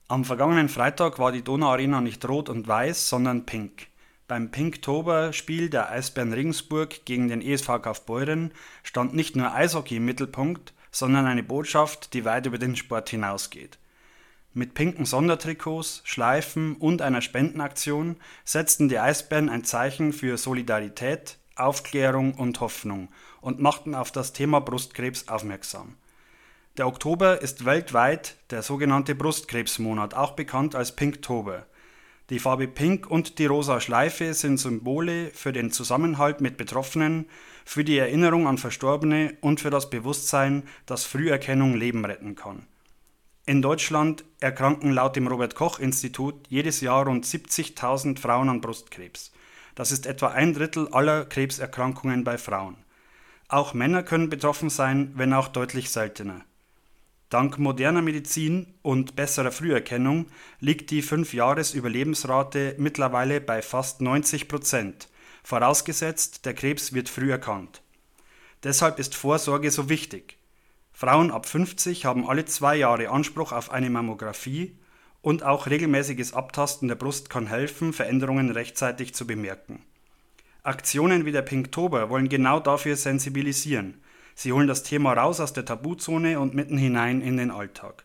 Am vergangenen Freitag war die Donauarena nicht rot und weiß, sondern pink. Beim Pinktober-Spiel der Eisbären Regensburg gegen den ESV Kaufbeuren stand nicht nur Eishockey im Mittelpunkt, sondern eine Botschaft, die weit über den Sport hinausgeht. Mit pinken Sondertrikots, Schleifen und einer Spendenaktion setzten die Eisbären ein Zeichen für Solidarität, Aufklärung und Hoffnung und machten auf das Thema Brustkrebs aufmerksam. Der Oktober ist weltweit der sogenannte Brustkrebsmonat, auch bekannt als Pinktober. Die Farbe Pink und die rosa Schleife sind Symbole für den Zusammenhalt mit Betroffenen, für die Erinnerung an Verstorbene und für das Bewusstsein, dass Früherkennung Leben retten kann. In Deutschland erkranken laut dem Robert-Koch-Institut jedes Jahr rund 70.000 Frauen an Brustkrebs. Das ist etwa 1/3 aller Krebserkrankungen bei Frauen. Auch Männer können betroffen sein, wenn auch deutlich seltener. Dank moderner Medizin und besserer Früherkennung liegt die 5-Jahres-Überlebensrate mittlerweile bei fast 90%, vorausgesetzt, der Krebs wird früh erkannt. Deshalb ist Vorsorge so wichtig. Frauen ab 50 haben alle 2 Jahre Anspruch auf eine Mammographie und auch regelmäßiges Abtasten der Brust kann helfen, Veränderungen rechtzeitig zu bemerken. Aktionen wie der Pinktober wollen genau dafür sensibilisieren. Sie holen das Thema raus aus der Tabuzone und mitten hinein in den Alltag.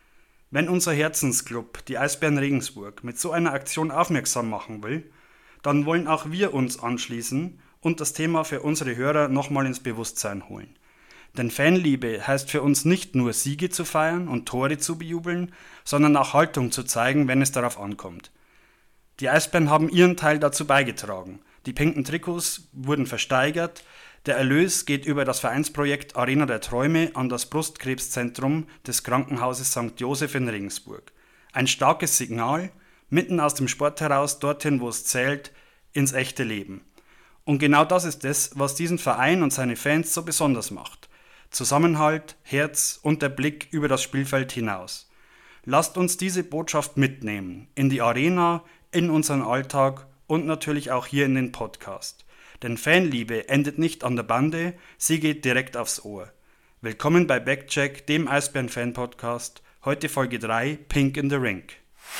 Wenn unser Herzensclub, die Eisbären Regensburg, mit so einer Aktion aufmerksam machen will, dann wollen auch wir uns anschließen und das Thema für unsere Hörer nochmal ins Bewusstsein holen. Denn Fanliebe heißt für uns nicht nur Siege zu feiern und Tore zu bejubeln, sondern auch Haltung zu zeigen, wenn es darauf ankommt. Die Eisbären haben ihren Teil dazu beigetragen. Die pinken Trikots wurden versteigert. Der Erlös geht über das Vereinsprojekt Arena der Träume an das Brustkrebszentrum des Krankenhauses St. Joseph in Regensburg. Ein starkes Signal, mitten aus dem Sport heraus, dorthin, wo es zählt, ins echte Leben. Und genau das ist es, was diesen Verein und seine Fans so besonders macht. Zusammenhalt, Herz und der Blick über das Spielfeld hinaus. Lasst uns diese Botschaft mitnehmen, in die Arena, in unseren Alltag und natürlich auch hier in den Podcast. Denn Fanliebe endet nicht an der Bande, sie geht direkt aufs Ohr. Willkommen bei Backcheck, dem Eisbären-Fan-Podcast. Heute Folge 3, Pink in the Rink.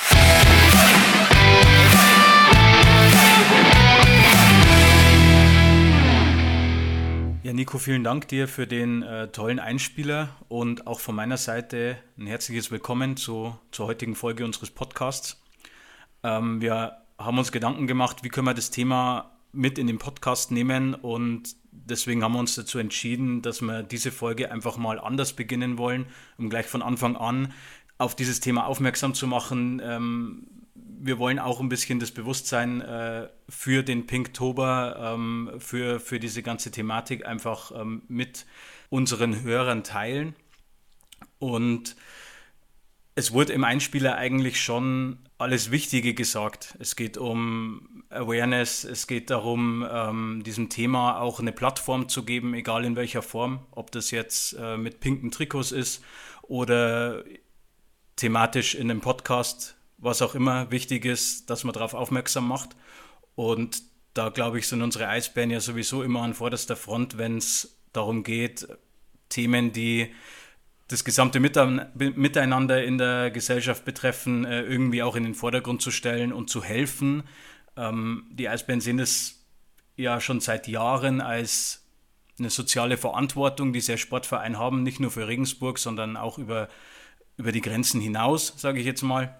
Ja, Nico, vielen Dank dir für den tollen Einspieler und auch von meiner Seite ein herzliches Willkommen zur heutigen Folge unseres Podcasts. Wir haben uns Gedanken gemacht, wie können wir das Thema mit in den Podcast nehmen und deswegen haben wir uns dazu entschieden, dass wir diese Folge einfach mal anders beginnen wollen, um gleich von Anfang an auf dieses Thema aufmerksam zu machen. Wir wollen auch ein bisschen das Bewusstsein für den Pinktober, für diese ganze Thematik einfach mit unseren Hörern teilen. Und es wurde im Einspieler eigentlich schon alles Wichtige gesagt. Es geht um Awareness, es geht darum, diesem Thema auch eine Plattform zu geben, egal in welcher Form, ob das jetzt mit pinken Trikots ist oder thematisch in einem Podcast, was auch immer wichtig ist, dass man darauf aufmerksam macht. Und da, glaube ich, sind unsere Eisbären ja sowieso immer an vorderster Front, wenn es darum geht, Themen, die das gesamte Miteinander in der Gesellschaft betreffen, irgendwie auch in den Vordergrund zu stellen und zu helfen. Die Eisbären sehen es ja schon seit Jahren als eine soziale Verantwortung, die sie als Sportverein haben, nicht nur für Regensburg, sondern auch über die Grenzen hinaus, sage ich jetzt mal.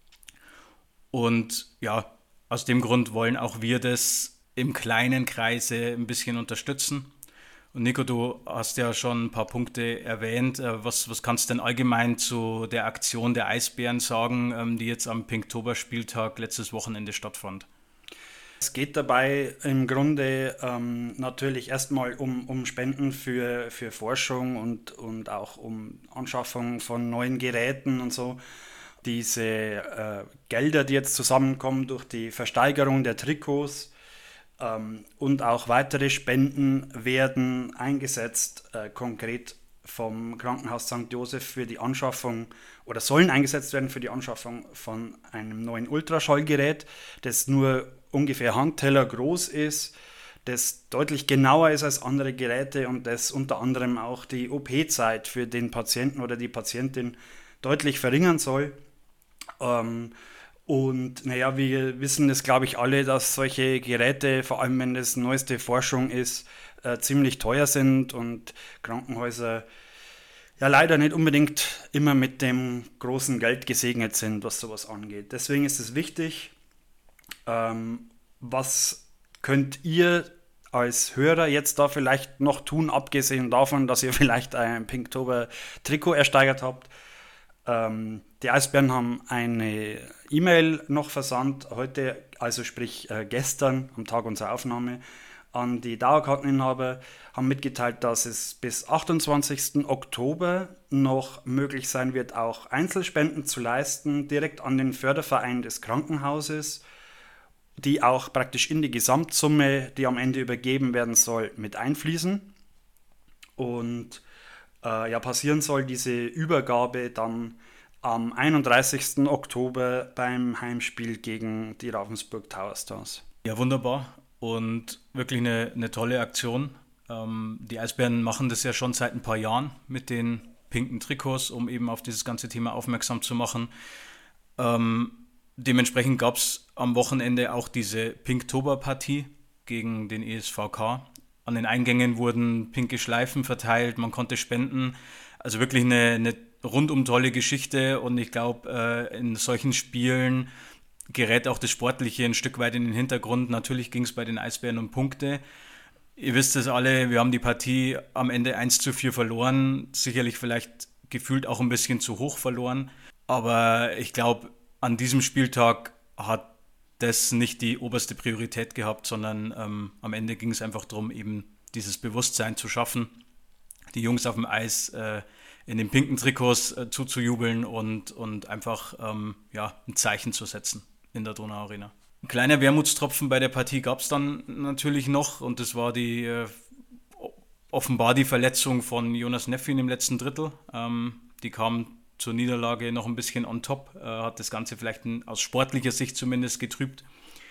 Und ja, aus dem Grund wollen auch wir das im kleinen Kreise ein bisschen unterstützen. Und Nico, du hast ja schon ein paar Punkte erwähnt. Was kannst du denn allgemein zu der Aktion der Eisbären sagen, die jetzt am Pinktober-Spieltag letztes Wochenende stattfand? Es geht dabei im Grunde natürlich erstmal um Spenden für Forschung und auch um Anschaffung von neuen Geräten und so. Diese Gelder, die jetzt zusammenkommen durch die Versteigerung der Trikots, und auch weitere Spenden werden eingesetzt, konkret vom Krankenhaus St. Joseph für die Anschaffung oder sollen eingesetzt werden für die Anschaffung von einem neuen Ultraschallgerät, das nur ungefähr Handteller groß ist, das deutlich genauer ist als andere Geräte und das unter anderem auch die OP-Zeit für den Patienten oder die Patientin deutlich verringern soll. Und naja, wir wissen das, glaube ich, alle, dass solche Geräte, vor allem wenn das neueste Forschung ist, ziemlich teuer sind und Krankenhäuser ja leider nicht unbedingt immer mit dem großen Geld gesegnet sind, was sowas angeht. Deswegen ist es wichtig, was könnt ihr als Hörer jetzt da vielleicht noch tun, abgesehen davon, dass ihr vielleicht ein Pinktober-Trikot ersteigert habt. Die Eisbären haben eine E-Mail noch versandt, heute, also sprich gestern, am Tag unserer Aufnahme, an die Dauerkarteninhaber, haben mitgeteilt, dass es bis 28. Oktober noch möglich sein wird, auch Einzelspenden zu leisten, direkt an den Förderverein des Krankenhauses, die auch praktisch in die Gesamtsumme, die am Ende übergeben werden soll, mit einfließen. Und passieren soll diese Übergabe dann am 31. Oktober beim Heimspiel gegen die Ravensburg Tower Stars. Ja, wunderbar und wirklich eine tolle Aktion. Die Eisbären machen das ja schon seit ein paar Jahren mit den pinken Trikots, um eben auf dieses ganze Thema aufmerksam zu machen. Dementsprechend gab es am Wochenende auch diese Pinktober-Partie gegen den ESVK. An den Eingängen wurden pinke Schleifen verteilt, man konnte spenden. Also wirklich eine rundum tolle Geschichte und ich glaube, in solchen Spielen gerät auch das Sportliche ein Stück weit in den Hintergrund. Natürlich ging es bei den Eisbären um Punkte. Ihr wisst es alle, wir haben die Partie am Ende 1:4 verloren. Sicherlich vielleicht gefühlt auch ein bisschen zu hoch verloren. Aber ich glaube, an diesem Spieltag hat das nicht die oberste Priorität gehabt, sondern am Ende ging es einfach darum, eben dieses Bewusstsein zu schaffen, die Jungs auf dem Eis in den pinken Trikots zuzujubeln und einfach ein Zeichen zu setzen in der Donau Arena. Ein kleiner Wermutstropfen bei der Partie gab es dann natürlich noch und das war offenbar die Verletzung von Jonas Neffin im letzten Drittel. Die kam zur Niederlage noch ein bisschen on top, hat das Ganze vielleicht aus sportlicher Sicht zumindest getrübt.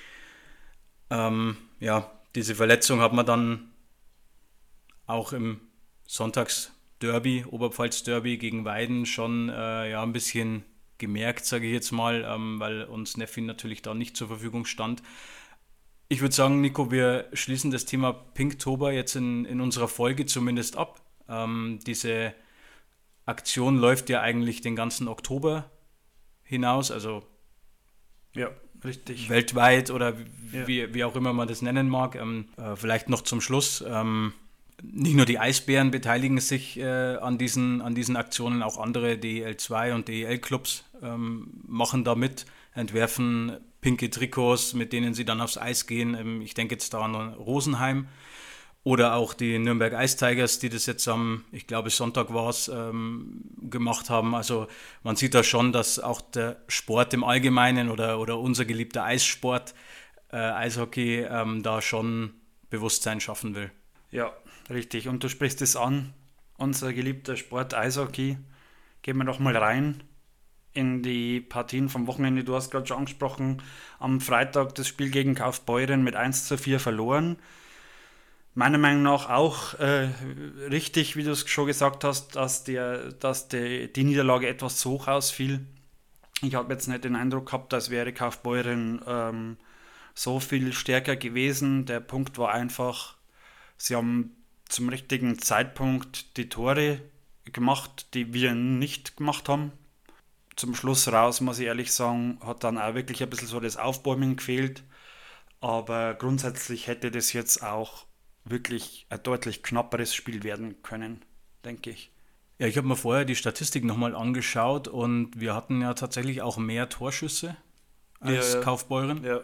Diese Verletzung hat man dann auch im Sonntagsderby, Oberpfalz-Derby gegen Weiden schon ein bisschen gemerkt, sage ich jetzt mal, weil uns Neffin natürlich da nicht zur Verfügung stand. Ich würde sagen, Nico, wir schließen das Thema Pinktober jetzt in unserer Folge zumindest ab. Diese Aktion läuft ja eigentlich den ganzen Oktober hinaus, also ja, richtig. Weltweit oder wie auch immer man das nennen mag. Vielleicht noch zum Schluss. Nicht nur die Eisbären beteiligen sich an diesen Aktionen, auch andere DEL2 und DEL-Clubs machen da mit, entwerfen pinke Trikots, mit denen sie dann aufs Eis gehen. Ich denke jetzt da an Rosenheim oder auch die Nürnberg Ice Tigers, die das jetzt am, ich glaube Sonntag war es, gemacht haben. Also man sieht da schon, dass auch der Sport im Allgemeinen oder unser geliebter Eissport, Eishockey, da schon Bewusstsein schaffen will. Ja, richtig. Und du sprichst es an, unser geliebter Sport Eishockey. Gehen wir doch mal rein in die Partien vom Wochenende. Du hast gerade schon angesprochen, am Freitag das Spiel gegen Kaufbeuren mit 1:4 verloren. Meiner Meinung nach auch richtig, wie du es schon gesagt hast, dass die Niederlage etwas zu hoch ausfiel. Ich habe jetzt nicht den Eindruck gehabt, als wäre Kaufbeuren so viel stärker gewesen. Der Punkt war einfach, sie haben zum richtigen Zeitpunkt die Tore gemacht, die wir nicht gemacht haben. Zum Schluss raus, muss ich ehrlich sagen, hat dann auch wirklich ein bisschen so das Aufbäumen gefehlt. Aber grundsätzlich hätte das jetzt auch wirklich ein deutlich knapperes Spiel werden können, denke ich. Ja, ich habe mir vorher die Statistik nochmal angeschaut und wir hatten ja tatsächlich auch mehr Torschüsse als Kaufbeuren. Ja.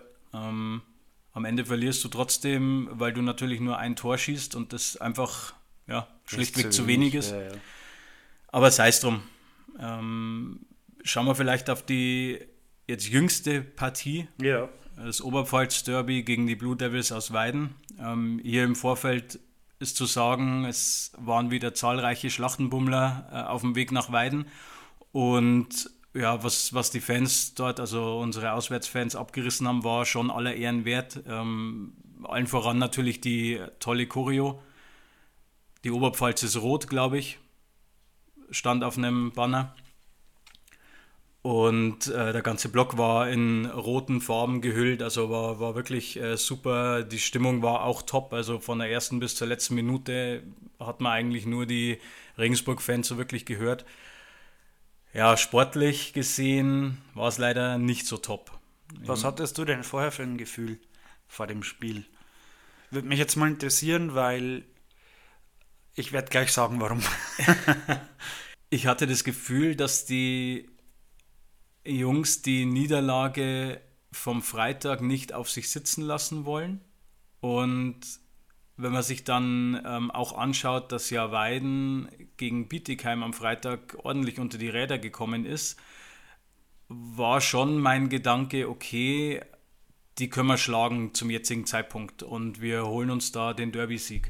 Am Ende verlierst du trotzdem, weil du natürlich nur ein Tor schießt und das einfach schlichtweg zu wenig ist. Ja. Aber sei es drum. Schauen wir vielleicht auf die jetzt jüngste Partie. Ja. Das Oberpfalz-Derby gegen die Blue Devils aus Weiden. Hier im Vorfeld ist zu sagen, es waren wieder zahlreiche Schlachtenbummler auf dem Weg nach Weiden. Und ja, was die Fans dort, also unsere Auswärtsfans abgerissen haben, war schon aller Ehren wert. Allen voran natürlich die tolle Choreo. Die Oberpfalz ist rot, glaube ich. Stand auf einem Banner. Und der ganze Block war in roten Farben gehüllt, also war wirklich super. Die Stimmung war auch top, also von der ersten bis zur letzten Minute hat man eigentlich nur die Regensburg-Fans so wirklich gehört. Ja, sportlich gesehen war es leider nicht so top. Was hattest du denn vorher für ein Gefühl vor dem Spiel? Würde mich jetzt mal interessieren, weil ich werde gleich sagen, warum. Ich hatte das Gefühl, dass die Jungs die Niederlage vom Freitag nicht auf sich sitzen lassen wollen. Und wenn man sich dann auch anschaut, dass ja Weiden gegen Bietigheim am Freitag ordentlich unter die Räder gekommen ist, war schon mein Gedanke, okay, die können wir schlagen zum jetzigen Zeitpunkt und wir holen uns da den Derby-Sieg.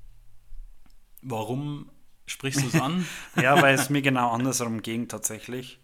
Warum sprichst du es an? Ja, weil es mir genau andersrum ging tatsächlich.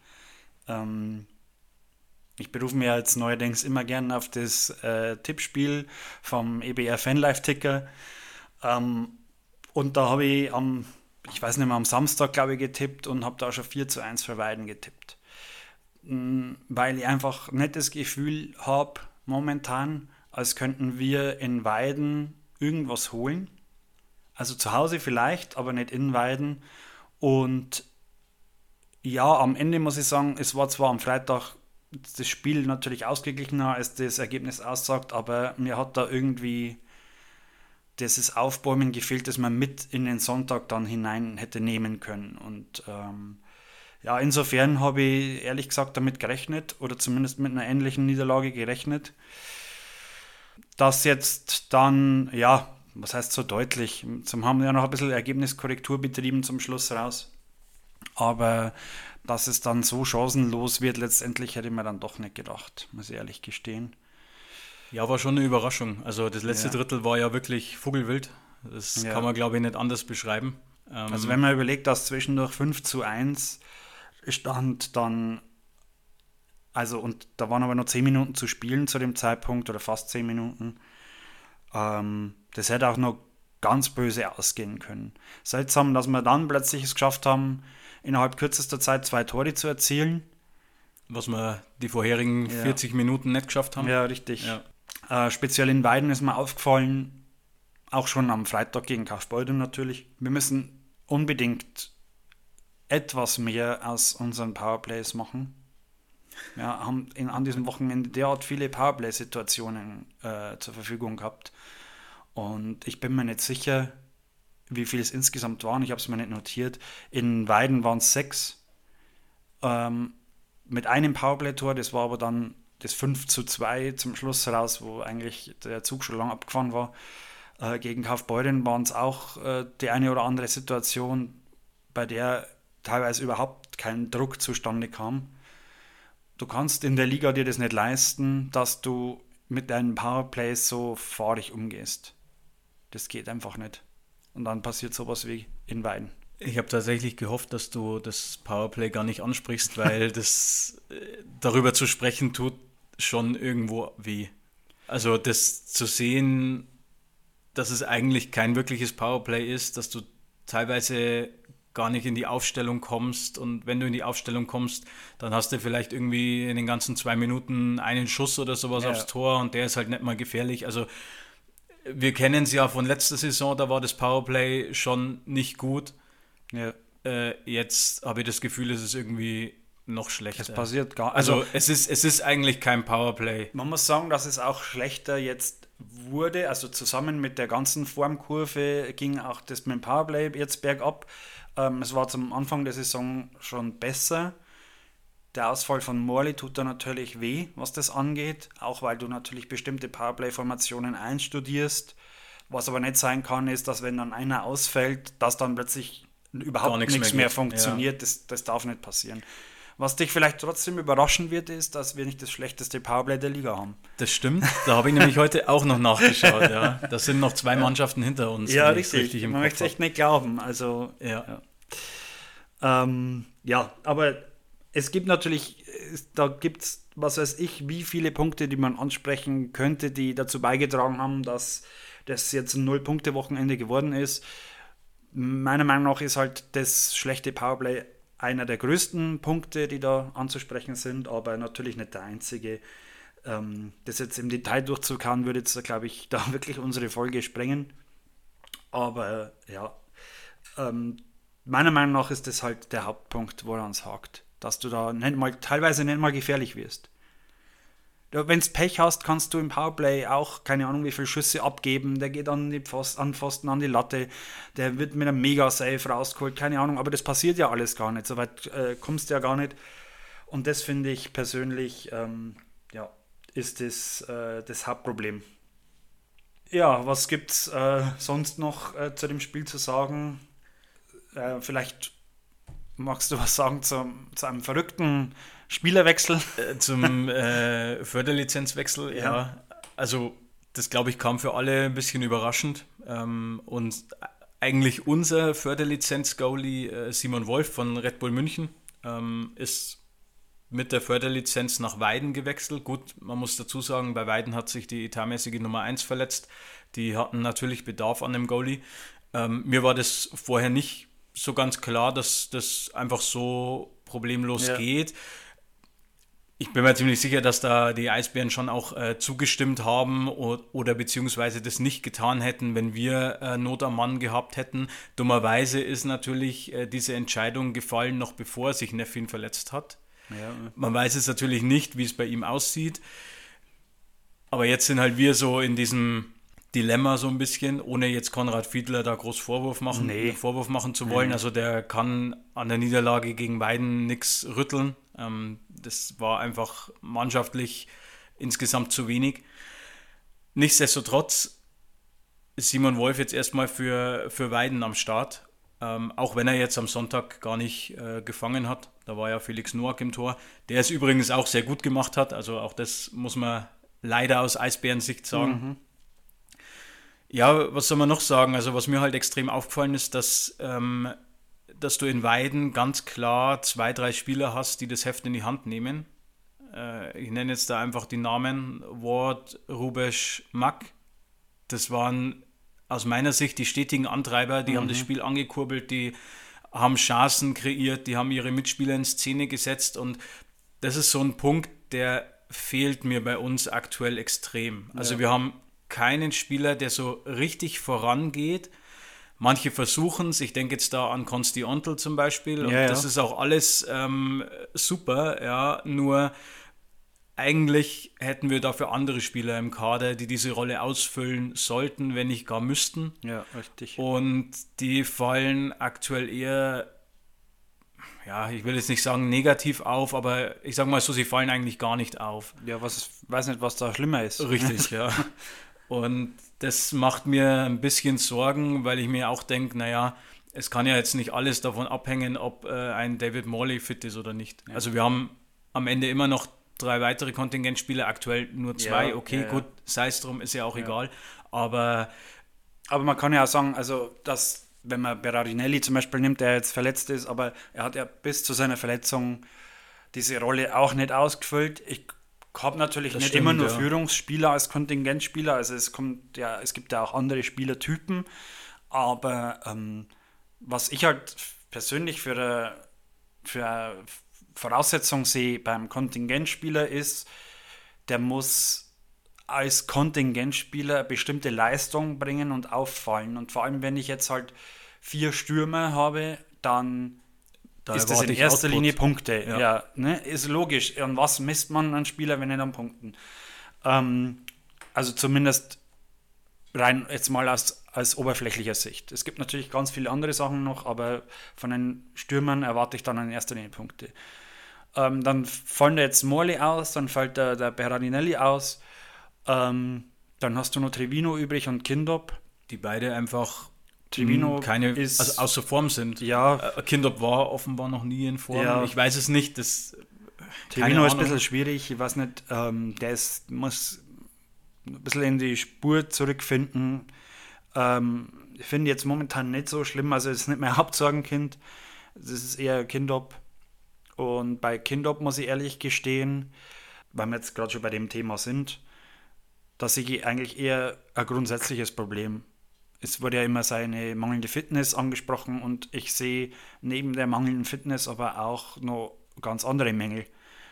Ich berufe mich jetzt neuerdings immer gern auf das Tippspiel vom EBR Fanlife-Ticker. Und da habe ich ich weiß nicht mehr, am Samstag, glaube ich, getippt und habe da schon 4:1 für Weiden getippt. Weil ich einfach nicht das Gefühl habe, momentan, als könnten wir in Weiden irgendwas holen. Also zu Hause vielleicht, aber nicht in Weiden. Und ja, am Ende muss ich sagen, es war zwar am Freitag das Spiel natürlich ausgeglichener, als das Ergebnis aussagt, aber mir hat da irgendwie dieses Aufbäumen gefehlt, das man mit in den Sonntag dann hinein hätte nehmen können. Und ja, insofern habe ich ehrlich gesagt damit gerechnet, oder zumindest mit einer ähnlichen Niederlage gerechnet, dass jetzt dann, ja, was heißt so deutlich, zum haben wir ja noch ein bisschen Ergebniskorrektur betrieben zum Schluss raus, aber dass es dann so chancenlos wird, letztendlich hätte ich mir dann doch nicht gedacht, muss ich ehrlich gestehen. Ja, war schon eine Überraschung. Also das letzte Ja. Drittel war ja wirklich vogelwild. Das Ja. kann man, glaube ich, nicht anders beschreiben. Also wenn man überlegt, dass zwischendurch 5:1 stand, dann, also und da waren aber noch 10 Minuten zu spielen zu dem Zeitpunkt oder fast 10 Minuten, das hätte auch noch ganz böse ausgehen können. Seltsam, dass wir dann plötzlich es geschafft haben, innerhalb kürzester Zeit 2 Tore zu erzielen. Was wir die vorherigen Ja. 40 Minuten nicht geschafft haben. Ja, richtig. Ja. Speziell in Weiden ist mir aufgefallen, auch schon am Freitag gegen Kaufbeuren natürlich, wir müssen unbedingt etwas mehr aus unseren Powerplays machen. Ja, haben an diesem Wochenende derart viele Powerplay-Situationen zur Verfügung gehabt. Und ich bin mir nicht sicher, wie viele es insgesamt waren. Ich habe es mir nicht notiert. In Weiden waren es 6. Mit einem Powerplay-Tor, das war aber dann das 5:2 zum Schluss raus, wo eigentlich der Zug schon lang abgefahren war. Gegen Kaufbeuren waren es auch die eine oder andere Situation, bei der teilweise überhaupt kein Druck zustande kam. Du kannst in der Liga dir das nicht leisten, dass du mit deinen Powerplays so fahrig umgehst. Das geht einfach nicht. Und dann passiert sowas wie in Weiden. Ich habe tatsächlich gehofft, dass du das Powerplay gar nicht ansprichst, weil das darüber zu sprechen tut schon irgendwo weh. Also das zu sehen, dass es eigentlich kein wirkliches Powerplay ist, dass du teilweise gar nicht in die Aufstellung kommst und wenn du in die Aufstellung kommst, dann hast du vielleicht irgendwie in den ganzen 2 Minuten einen Schuss oder sowas Ja. aufs Tor und der ist halt nicht mal gefährlich. Also wir kennen es ja von letzter Saison, da war das Powerplay schon nicht gut. Ja, Jetzt habe ich das Gefühl, es ist irgendwie noch schlechter. es passiert gar Also es ist eigentlich kein Powerplay. man muss sagen, dass es auch schlechter jetzt wurde. Also zusammen mit der ganzen Formkurve ging auch das mit dem Powerplay jetzt bergab. Es war zum Anfang der Saison schon besser. Der Ausfall von Morley tut da natürlich weh, was das angeht. Auch weil du natürlich bestimmte Powerplay-Formationen einstudierst. Was aber nicht sein kann, ist, dass wenn dann einer ausfällt, dass dann plötzlich überhaupt nichts nichts mehr mehr geht. funktioniert. Das darf nicht passieren. Was dich vielleicht trotzdem überraschen wird, ist, dass wir nicht das schlechteste Powerplay der Liga haben. Das stimmt. Da habe ich nämlich heute auch noch nachgeschaut. Ja. Das sind noch 2 Mannschaften hinter uns. Ja, wenn ich es richtig. im Man Kopf möchte es echt nicht glauben. Also, habe. Ja. ja, aber es gibt natürlich, da gibt es, was weiß ich, wie viele Punkte, die man ansprechen könnte, die dazu beigetragen haben, dass das jetzt ein Null-Punkte-Wochenende geworden ist. Meiner Meinung nach ist halt das schlechte Powerplay einer der größten Punkte, die da anzusprechen sind, aber natürlich nicht der einzige. Das jetzt im Detail durchzukauen, würde jetzt, glaube ich, da wirklich unsere Folge sprengen. Aber ja, meiner Meinung nach ist das halt der Hauptpunkt, woran es hakt. Dass du da teilweise nicht mal gefährlich wirst. Wenn du Pech hast, kannst du im Powerplay auch, keine Ahnung, wie viele Schüsse abgeben. Der geht an Pfosten, an die Latte. Der wird mit einem Mega-Save rausgeholt, keine Ahnung. Aber das passiert ja alles gar nicht. So weit kommst du ja gar nicht. Und das finde ich persönlich, ist das Hauptproblem. Ja, was gibt's sonst noch zu dem Spiel zu sagen? Vielleicht magst du was sagen zu einem verrückten Spielerwechsel? Zum Förderlizenzwechsel, ja. Also das, glaube ich, kam für alle ein bisschen überraschend. Und eigentlich unser Förderlizenz-Goalie Simon Wolf von Red Bull München ist mit der Förderlizenz nach Weiden gewechselt. Gut, man muss dazu sagen, bei Weiden hat sich die etatmäßige Nummer 1 verletzt. Die hatten natürlich Bedarf an einem Goalie. Mir war das vorher nicht so ganz klar, dass das einfach so problemlos geht. Ich bin mir ziemlich sicher, dass da die Eisbären schon auch zugestimmt haben oder beziehungsweise das nicht getan hätten, wenn wir Not am Mann gehabt hätten. Dummerweise ist natürlich diese Entscheidung gefallen, noch bevor sich Neffin verletzt hat. Ja. Man weiß es natürlich nicht, wie es bei ihm aussieht. Aber jetzt sind halt wir so in diesem Dilemma so ein bisschen, ohne jetzt Konrad Fiedler da groß Vorwurf machen zu wollen. Also der kann an der Niederlage gegen Weiden nichts rütteln. Das war einfach mannschaftlich insgesamt zu wenig. Nichtsdestotrotz ist Simon Wolf jetzt erstmal für Weiden am Start. Auch wenn er jetzt am Sonntag gar nicht gefangen hat. Da war ja Felix Noack im Tor, der es übrigens auch sehr gut gemacht hat. Also auch das muss man leider aus Eisbären-Sicht sagen. Mhm. Ja, was soll man noch sagen? Also was mir halt extrem aufgefallen ist, dass du in Weiden ganz klar 2-3 Spieler hast, die das Heft in die Hand nehmen. Ich nenne jetzt da einfach die Namen Ward, Rubesch, Mack. Das waren aus meiner Sicht die stetigen Antreiber, die haben das Spiel angekurbelt, die haben Chancen kreiert, die haben ihre Mitspieler in Szene gesetzt und das ist so ein Punkt, der fehlt mir bei uns aktuell extrem. Also wir haben keinen Spieler, der so richtig vorangeht. Manche versuchen es, ich denke jetzt da an Konsti Ontl zum Beispiel und das ist auch alles super, nur eigentlich hätten wir dafür andere Spieler im Kader, die diese Rolle ausfüllen sollten, wenn nicht gar müssten. Ja, richtig. Und die fallen aktuell eher, ich will jetzt nicht sagen negativ auf, aber ich sage mal so, sie fallen eigentlich gar nicht auf. Ja, weiß nicht, was da schlimmer ist. Richtig, ja. Und das macht mir ein bisschen Sorgen, weil ich mir auch denke, es kann ja jetzt nicht alles davon abhängen, ob ein David Morley fit ist oder nicht. Ja. Also wir haben am Ende immer noch 3 weitere Kontingentspieler, aktuell nur 2. Gut, sei es drum, ist ja auch egal. Aber man kann ja auch sagen, also dass, wenn man Berardinelli zum Beispiel nimmt, der jetzt verletzt ist, aber er hat ja bis zu seiner Verletzung diese Rolle auch nicht ausgefüllt. Ich habe natürlich nicht immer nur Führungsspieler als Kontingentspieler, also es gibt ja auch andere Spielertypen, aber was ich halt persönlich für Voraussetzung sehe beim Kontingentspieler ist, der muss als Kontingentspieler eine bestimmte Leistung bringen und auffallen. Und vor allem, wenn ich jetzt halt 4 Stürmer habe, dann ist das in erster Linie Punkte. Ja, ist logisch. An was misst man einen Spieler, wenn nicht an Punkten? Also zumindest rein jetzt mal als oberflächlicher Sicht. Es gibt natürlich ganz viele andere Sachen noch, aber von den Stürmern erwarte ich dann in erster Linie Punkte. Dann fallen da jetzt Morley aus, dann fällt der Berardinelli aus, dann hast du noch Trevino übrig und Kindop. Die beide einfach Trevino also außer Form sind. Ja. Kindop war offenbar noch nie in Form. Ja. Ich weiß es nicht. Trevino ist ein bisschen schwierig, ich weiß nicht, muss ein bisschen in die Spur zurückfinden. Ich finde jetzt momentan nicht so schlimm, also es ist nicht mein Hauptsorgenkind, das ist eher Kindop. Und bei Kindop muss ich ehrlich gestehen, weil wir jetzt gerade schon bei dem Thema sind, dass ich eigentlich eher ein grundsätzliches Problem Es wurde ja immer seine mangelnde Fitness angesprochen und ich sehe neben der mangelnden Fitness aber auch noch ganz andere Mängel.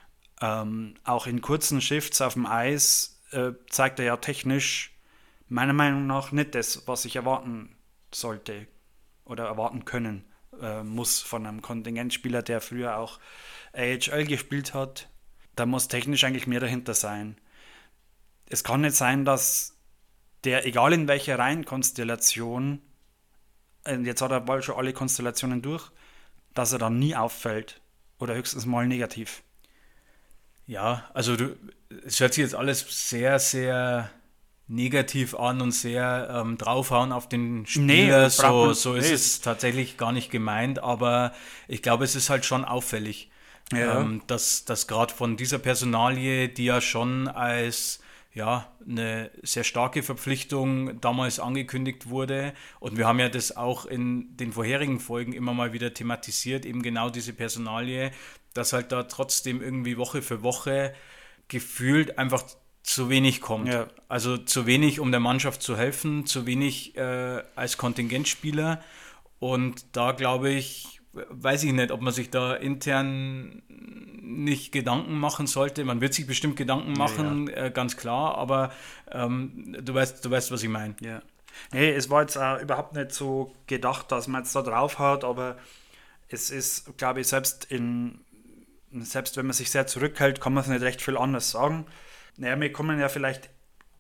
Auch in kurzen Shifts auf dem Eis zeigt er ja technisch meiner Meinung nach nicht das, was ich erwarten sollte oder erwarten können muss von einem Kontingentspieler, der früher auch AHL gespielt hat. Da muss technisch eigentlich mehr dahinter sein. Es kann nicht sein, dass der, egal in welcher Reihenkonstellation, jetzt hat er bald schon alle Konstellationen durch, dass er dann nie auffällt oder höchstens mal negativ. Ja, also es hört sich jetzt alles sehr, sehr negativ an und sehr draufhauen auf den Spieler. So ist es tatsächlich gar nicht gemeint, aber ich glaube, es ist halt schon auffällig, dass gerade von dieser Personalie, die ja schon als eine sehr starke Verpflichtung damals angekündigt wurde. Und wir haben ja das auch in den vorherigen Folgen immer mal wieder thematisiert, eben genau diese Personalie, dass halt da trotzdem irgendwie Woche für Woche gefühlt einfach zu wenig kommt. Ja. Also zu wenig, um der Mannschaft zu helfen, zu wenig als Kontingentspieler. Und da glaube ich, weiß ich nicht, ob man sich da intern nicht Gedanken machen sollte. Man wird sich bestimmt Gedanken machen, ganz klar, aber du weißt, was ich meine. Ja. Nee, es war jetzt auch überhaupt nicht so gedacht, dass man jetzt da drauf hat, aber es ist, glaube ich, selbst wenn man sich sehr zurückhält, kann man es nicht recht viel anders sagen. Naja, wir kommen ja vielleicht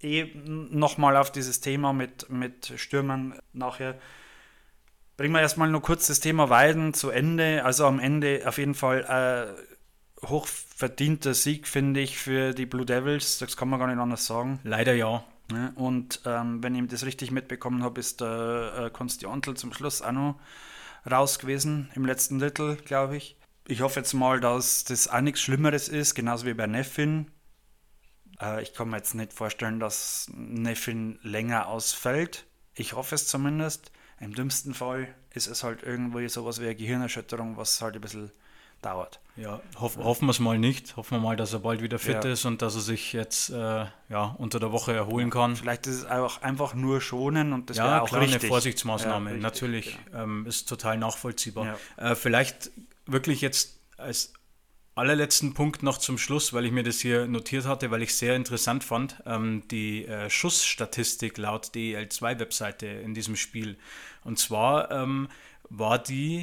nochmal auf dieses Thema mit Stürmern nachher. Bringen wir erstmal nur kurz das Thema Weiden zu Ende. Also am Ende auf jeden Fall hochverdienter Sieg, finde ich, für die Blue Devils. Das kann man gar nicht anders sagen. Leider ja. Und wenn ich das richtig mitbekommen habe, ist der Konsti Antl zum Schluss auch noch raus gewesen, im letzten Drittel, glaube ich. Ich hoffe jetzt mal, dass das auch nichts Schlimmeres ist, genauso wie bei Neffin. Ich kann mir jetzt nicht vorstellen, dass Neffin länger ausfällt. Ich hoffe es zumindest. Im dümmsten Fall ist es halt irgendwie sowas wie eine Gehirnerschütterung, was halt ein bisschen dauert. Ja, hoffen wir es mal nicht. Hoffen wir mal, dass er bald wieder fit ist und dass er sich jetzt unter der Woche erholen kann. Vielleicht ist es auch einfach nur schonen und das wäre auch klar, richtig. Eine Vorsichtsmaßnahme, richtig, natürlich. Ist total nachvollziehbar. Ja. Vielleicht wirklich jetzt als allerletzten Punkt noch zum Schluss, weil ich mir das hier notiert hatte, weil ich es sehr interessant fand, die Schussstatistik laut DEL2-Webseite in diesem Spiel. Und zwar war die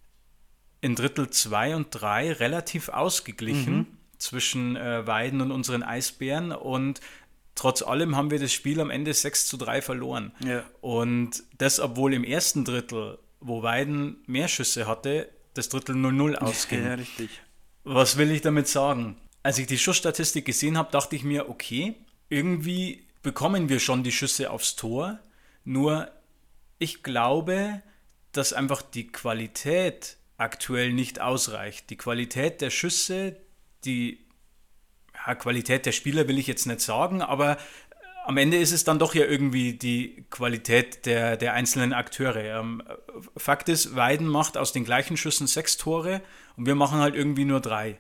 in Drittel 2 und 3 relativ ausgeglichen zwischen Weiden und unseren Eisbären und trotz allem haben wir das Spiel am Ende 6:3 verloren. Ja. Und das, obwohl im ersten Drittel, wo Weiden mehr Schüsse hatte, das Drittel 0:0 ausging. Ja, richtig. Was will ich damit sagen? Als ich die Schussstatistik gesehen habe, dachte ich mir, okay, irgendwie bekommen wir schon die Schüsse aufs Tor, nur ich glaube, dass einfach die Qualität aktuell nicht ausreicht. Die Qualität der Schüsse, Qualität der Spieler will ich jetzt nicht sagen, aber am Ende ist es dann doch ja irgendwie die Qualität der einzelnen Akteure. Fakt ist, Weiden macht aus den gleichen Schüssen 6 Tore und wir machen halt irgendwie nur 3.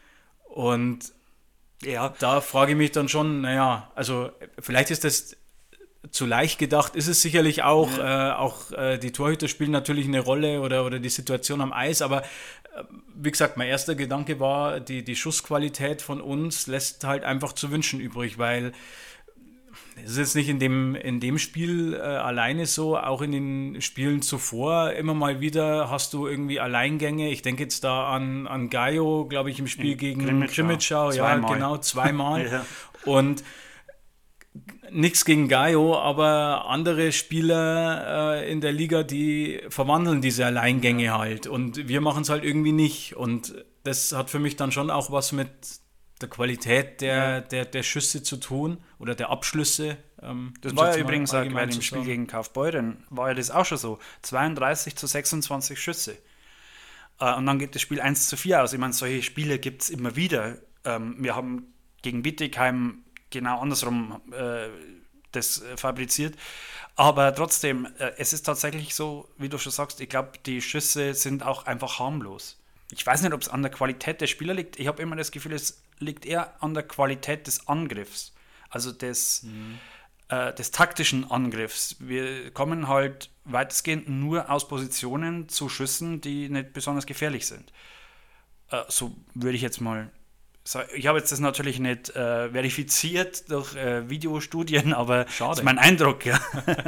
Und da frage ich mich dann schon, also vielleicht ist das zu leicht gedacht, ist es sicherlich auch. Auch die Torhüter spielen natürlich eine Rolle oder die Situation am Eis, aber wie gesagt, mein erster Gedanke war, die Schussqualität von uns lässt halt einfach zu wünschen übrig, weil es ist jetzt nicht in dem Spiel alleine so, auch in den Spielen zuvor immer mal wieder hast du irgendwie Alleingänge. Ich denke jetzt da an Gaio, glaube ich, im Spiel gegen Krimitschau. Ja, genau, zweimal. Ja. Und nichts gegen Gaio, aber andere Spieler in der Liga, die verwandeln diese Alleingänge halt. Und wir machen es halt irgendwie nicht. Und das hat für mich dann schon auch was mit der Qualität der Schüsse zu tun oder der Abschlüsse. Das war ja übrigens auch bei dem Spiel gegen Kaufbeuren, war ja das auch schon so. 32:26 Schüsse. Und dann geht das Spiel 1:4 aus. Ich meine, solche Spiele gibt es immer wieder. Wir haben gegen Bietigheim genau andersrum das fabriziert. Aber trotzdem, es ist tatsächlich so, wie du schon sagst, ich glaube, die Schüsse sind auch einfach harmlos. Ich weiß nicht, ob es an der Qualität der Spieler liegt. Ich habe immer das Gefühl, es liegt eher an der Qualität des Angriffs. Also des taktischen Angriffs. Wir kommen halt weitestgehend nur aus Positionen zu Schüssen, die nicht besonders gefährlich sind. So würde ich jetzt mal sagen. Ich habe jetzt das natürlich nicht verifiziert durch Videostudien, aber das ist mein Eindruck. Ja.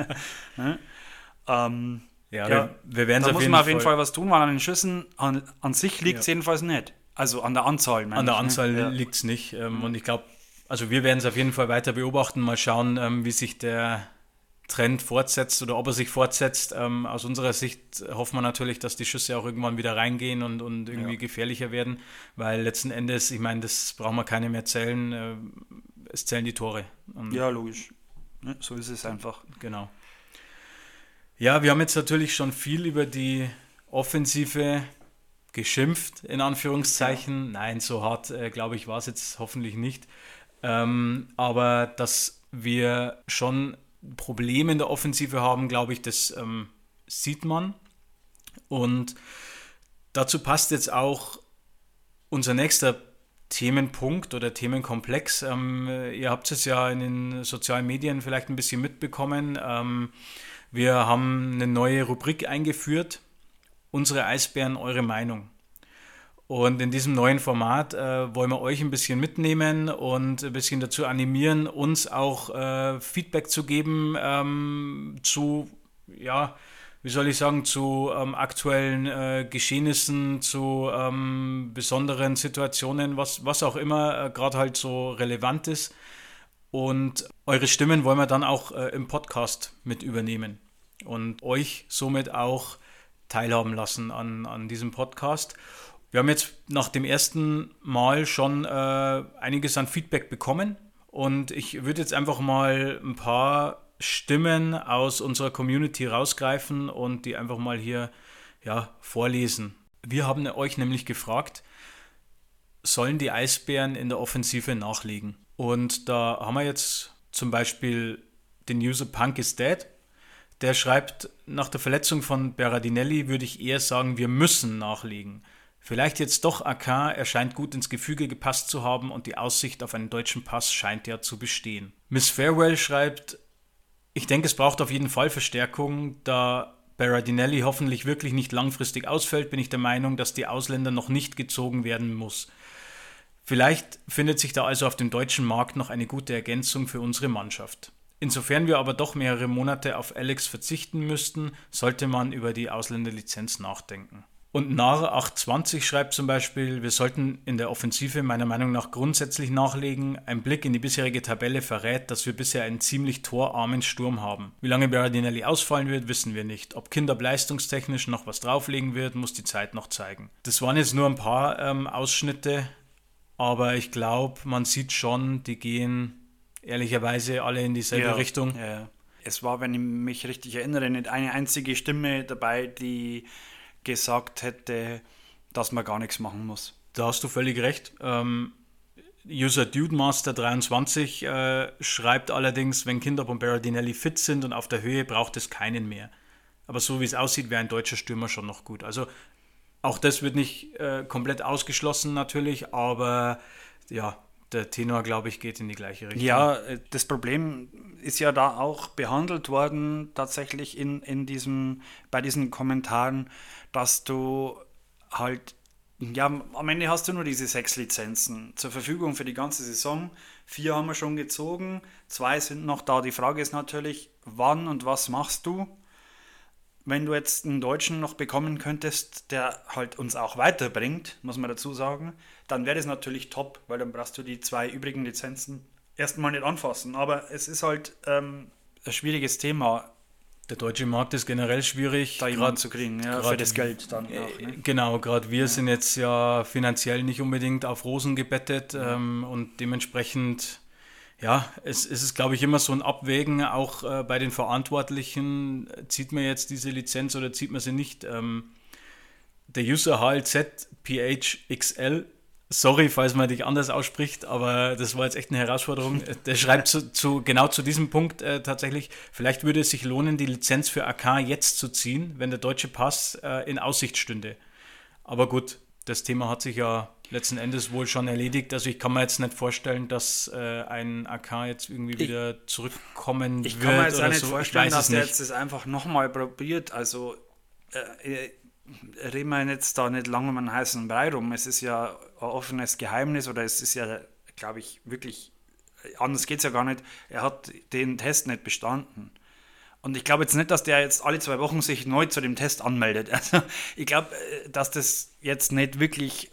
Wir werden da muss man auf jeden Fall was tun, weil an den Schüssen an sich liegt es jedenfalls nicht. Also an der Anzahl. An der Anzahl liegt es nicht. Und ich glaube, also wir werden es auf jeden Fall weiter beobachten, mal schauen, wie sich der Trend fortsetzt oder ob er sich fortsetzt. Aus unserer Sicht hoffen wir natürlich, dass die Schüsse auch irgendwann wieder reingehen und irgendwie gefährlicher werden, weil letzten Endes, ich meine, das brauchen wir keine mehr zählen, es zählen die Tore. Ja, logisch. Ja, so ist es einfach. Genau. Ja, wir haben jetzt natürlich schon viel über die Offensive geschimpft, in Anführungszeichen. Nein, so hart, glaube ich, war es jetzt hoffentlich nicht. Aber dass wir schon Probleme in der Offensive haben, glaube ich, das sieht man. Und dazu passt jetzt auch unser nächster Themenpunkt oder Themenkomplex. Ihr habt es ja in den sozialen Medien vielleicht ein bisschen mitbekommen. Wir haben eine neue Rubrik eingeführt. Unsere Eisbären, eure Meinung. Und in diesem neuen Format wollen wir euch ein bisschen mitnehmen und ein bisschen dazu animieren, uns auch Feedback zu geben zu, ja, wie soll ich sagen, zu aktuellen Geschehnissen, zu besonderen Situationen, was auch immer gerade halt so relevant ist. Und eure Stimmen wollen wir dann auch im Podcast mit übernehmen und euch somit auch teilhaben lassen an diesem Podcast. Wir haben jetzt nach dem ersten Mal schon einiges an Feedback bekommen und ich würde jetzt einfach mal ein paar Stimmen aus unserer Community rausgreifen und die einfach mal hier vorlesen. Wir haben euch nämlich gefragt, sollen die Eisbären in der Offensive nachlegen? Und da haben wir jetzt zum Beispiel den User Punk is Dead. Der schreibt, nach der Verletzung von Berardinelli würde ich eher sagen, wir müssen nachlegen. Vielleicht jetzt doch AK, er scheint gut ins Gefüge gepasst zu haben und die Aussicht auf einen deutschen Pass scheint ja zu bestehen. Miss Farewell schreibt, ich denke, es braucht auf jeden Fall Verstärkung, da Berardinelli hoffentlich wirklich nicht langfristig ausfällt, bin ich der Meinung, dass die Ausländer noch nicht gezogen werden muss. Vielleicht findet sich da also auf dem deutschen Markt noch eine gute Ergänzung für unsere Mannschaft. Insofern wir aber doch mehrere Monate auf Alex verzichten müssten, sollte man über die Ausländerlizenz nachdenken. Und Nare820 schreibt zum Beispiel, wir sollten in der Offensive meiner Meinung nach grundsätzlich nachlegen. Ein Blick in die bisherige Tabelle verrät, dass wir bisher einen ziemlich torarmen Sturm haben. Wie lange Berardinelli ausfallen wird, wissen wir nicht. Ob Kinderb leistungstechnisch noch was drauflegen wird, muss die Zeit noch zeigen. Das waren jetzt nur ein paar Ausschnitte, aber ich glaube, man sieht schon, die gehen ehrlicherweise alle in dieselbe Richtung. Ja. Es war, wenn ich mich richtig erinnere, nicht eine einzige Stimme dabei, die gesagt hätte, dass man gar nichts machen muss. Da hast du völlig recht. User Dudemaster23 schreibt allerdings, wenn Kinderb und Berardinelli fit sind und auf der Höhe, braucht es keinen mehr. Aber so wie es aussieht, wäre ein deutscher Stürmer schon noch gut. Also auch das wird nicht komplett ausgeschlossen natürlich, aber ja, der Tenor, glaube ich, geht in die gleiche Richtung. Ja, das Problem ist ja da auch behandelt worden, tatsächlich bei diesen Kommentaren, dass du halt, ja, am Ende hast du nur diese 6 Lizenzen zur Verfügung für die ganze Saison. 4 haben wir schon gezogen, 2 sind noch da. Die Frage ist natürlich, wann und was machst du? Wenn du jetzt einen Deutschen noch bekommen könntest, der halt uns auch weiterbringt, muss man dazu sagen, dann wäre das natürlich top, weil dann brauchst du die 2 übrigen Lizenzen erstmal nicht anfassen. Aber es ist halt ein schwieriges Thema. Der deutsche Markt ist generell schwierig, da jemanden zu kriegen, für das Geld dann auch. Ne? Genau, gerade wir sind jetzt ja finanziell nicht unbedingt auf Rosen gebettet und dementsprechend, ja, es ist, glaube ich, immer so ein Abwägen, auch bei den Verantwortlichen, zieht man jetzt diese Lizenz oder zieht man sie nicht. Der User HLZPHXL, sorry, falls man dich anders ausspricht, aber das war jetzt echt eine Herausforderung. Der schreibt genau zu diesem Punkt tatsächlich, vielleicht würde es sich lohnen, die Lizenz für AK jetzt zu ziehen, wenn der deutsche Pass in Aussicht stünde. Aber gut, das Thema hat sich ja letzten Endes wohl schon erledigt. Also ich kann mir jetzt nicht vorstellen, dass ein AK jetzt irgendwie wieder zurückkommen wird. Ich kann mir jetzt auch nicht so. vorstellen, dass der jetzt das einfach nochmal probiert. Also reden wir jetzt da nicht lange um einen heißen Brei rum. Es ist ja ein offenes Geheimnis oder es ist ja, glaube ich, wirklich, anders geht es ja gar nicht. Er hat den Test nicht bestanden. Und ich glaube jetzt nicht, dass der jetzt alle 2 Wochen sich neu zu dem Test anmeldet. Also ich glaube, dass das jetzt nicht wirklich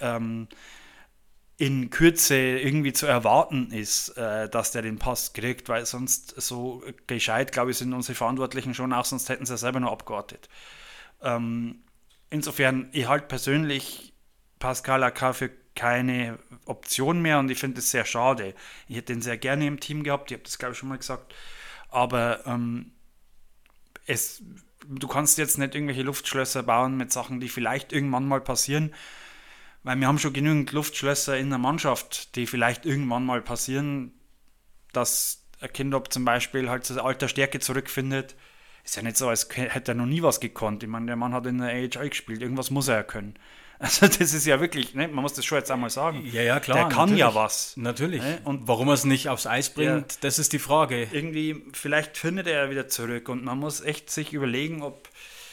in Kürze irgendwie zu erwarten ist, dass der den Pass kriegt, weil sonst so gescheit, glaube ich, sind unsere Verantwortlichen schon auch, sonst hätten sie ja selber nur abgewartet. Insofern, ich halte persönlich Pascal Acca für keine Option mehr und ich finde das sehr schade. Ich hätte den sehr gerne im Team gehabt, ich habe das glaube ich schon mal gesagt, aber du kannst jetzt nicht irgendwelche Luftschlösser bauen mit Sachen, die vielleicht irgendwann mal passieren, weil wir haben schon genügend Luftschlösser in der Mannschaft, die vielleicht irgendwann mal passieren, dass ein Kindop zum Beispiel halt zu alter Stärke zurückfindet. Ist ja nicht so, als hätte er noch nie was gekonnt. Ich meine, der Mann hat in der AHL gespielt, irgendwas muss er ja können. Also das ist ja wirklich, ne? Man muss das schon jetzt einmal sagen. Ja, klar. Der kann natürlich. ja was. Natürlich. Ne? Und warum er es nicht aufs Eis bringt, das ist die Frage. Irgendwie, vielleicht findet er ja wieder zurück und man muss echt sich überlegen, ob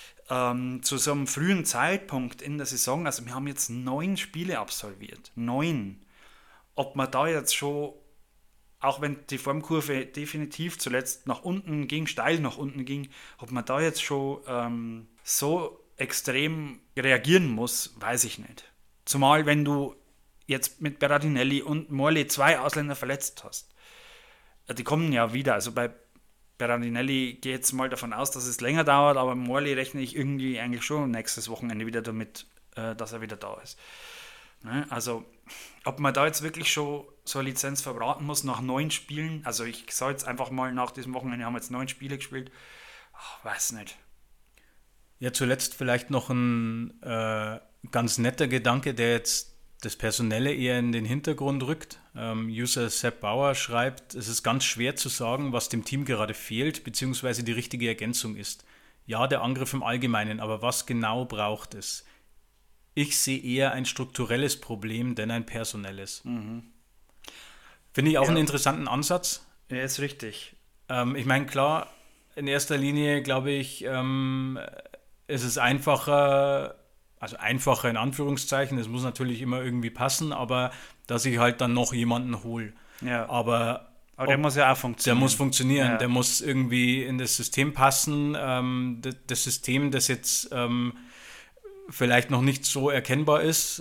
zu so einem frühen Zeitpunkt in der Saison, also wir haben jetzt 9 Spiele absolviert, 9, ob man da jetzt schon, auch wenn die Formkurve definitiv zuletzt nach unten ging, steil nach unten ging, ob man da jetzt schon so extrem reagieren muss, weiß ich nicht. Zumal wenn du jetzt mit Berardinelli und Morley 2 Ausländer verletzt hast. Die kommen ja wieder, also bei Berardinelli gehe jetzt mal davon aus, dass es länger dauert, aber Morley rechne ich irgendwie eigentlich schon nächstes Wochenende wieder damit, dass er wieder da ist. Ne? Also, ob man da jetzt wirklich schon so eine Lizenz verbraten muss nach 9 Spielen, also ich sage jetzt einfach mal, nach diesem Wochenende haben wir jetzt 9 Spiele gespielt, weiß nicht. Ja, zuletzt vielleicht noch ein ganz netter Gedanke, der jetzt das Personelle eher in den Hintergrund rückt. User Sepp Bauer schreibt, es ist ganz schwer zu sagen, was dem Team gerade fehlt, beziehungsweise die richtige Ergänzung ist. Ja, der Angriff im Allgemeinen, aber was genau braucht es? Ich sehe eher ein strukturelles Problem, denn ein personelles. Finde ich auch einen interessanten Ansatz. Ja, ist richtig. Ich meine, klar, in erster Linie glaube ich, ist es einfacher, also einfacher in Anführungszeichen, es muss natürlich immer irgendwie passen, aber dass ich halt dann noch jemanden hole. Ja. Aber der muss ja auch funktionieren. Der muss funktionieren, Ja. der muss irgendwie in das System passen. Das System, das jetzt vielleicht noch nicht so erkennbar ist.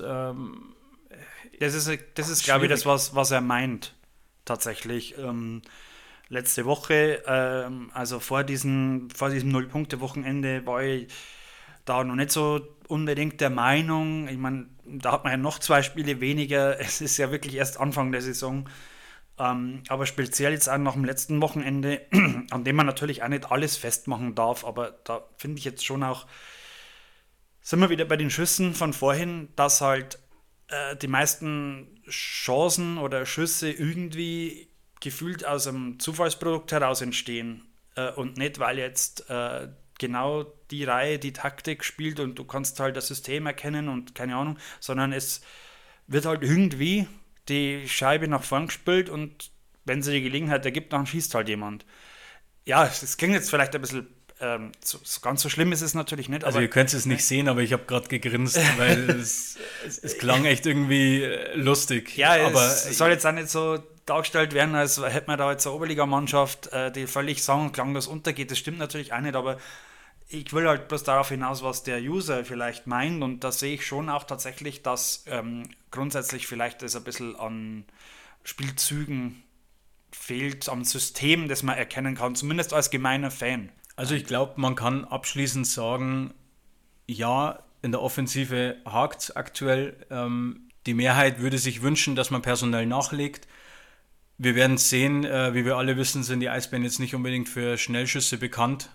Das ist glaube ich, das, was er meint, tatsächlich. Letzte Woche, also vor diesem Null-Punkte-Wochenende, war ich da noch nicht so unbedingt der Meinung. Ich meine, da hat man ja noch 2 Spiele weniger. Es ist ja wirklich erst Anfang der Saison. Aber speziell jetzt auch nach dem letzten Wochenende, an dem man natürlich auch nicht alles festmachen darf, aber da finde ich jetzt schon auch, sind wir wieder bei den Schüssen von vorhin, dass halt die meisten Chancen oder Schüsse irgendwie gefühlt aus einem Zufallsprodukt heraus entstehen und nicht, weil jetzt genau die Reihe die Taktik spielt und du kannst halt das System erkennen und keine Ahnung, sondern es wird halt irgendwie die Scheibe nach vorn gespielt und wenn sie die Gelegenheit ergibt, dann schießt halt jemand. Ja, das klingt jetzt vielleicht ein bisschen ganz so schlimm ist es natürlich nicht. Also ihr könnt es nicht sehen, aber ich habe gerade gegrinst, weil es klang echt irgendwie lustig. Ja, aber es soll jetzt auch nicht so dargestellt werden, als hätte man da jetzt eine Oberligamannschaft, die völlig sang- und klanglos untergeht. Das stimmt natürlich auch nicht, aber ich will halt bloß darauf hinaus, was der User vielleicht meint und da sehe ich schon auch tatsächlich, dass grundsätzlich vielleicht das ein bisschen an Spielzügen fehlt, am System, das man erkennen kann, zumindest als gemeiner Fan. Also ich glaube, man kann abschließend sagen, ja, in der Offensive hakt es aktuell. Die Mehrheit würde sich wünschen, dass man personell nachlegt. Wir werden sehen, wie wir alle wissen, sind die Eisbären jetzt nicht unbedingt für Schnellschüsse bekannt.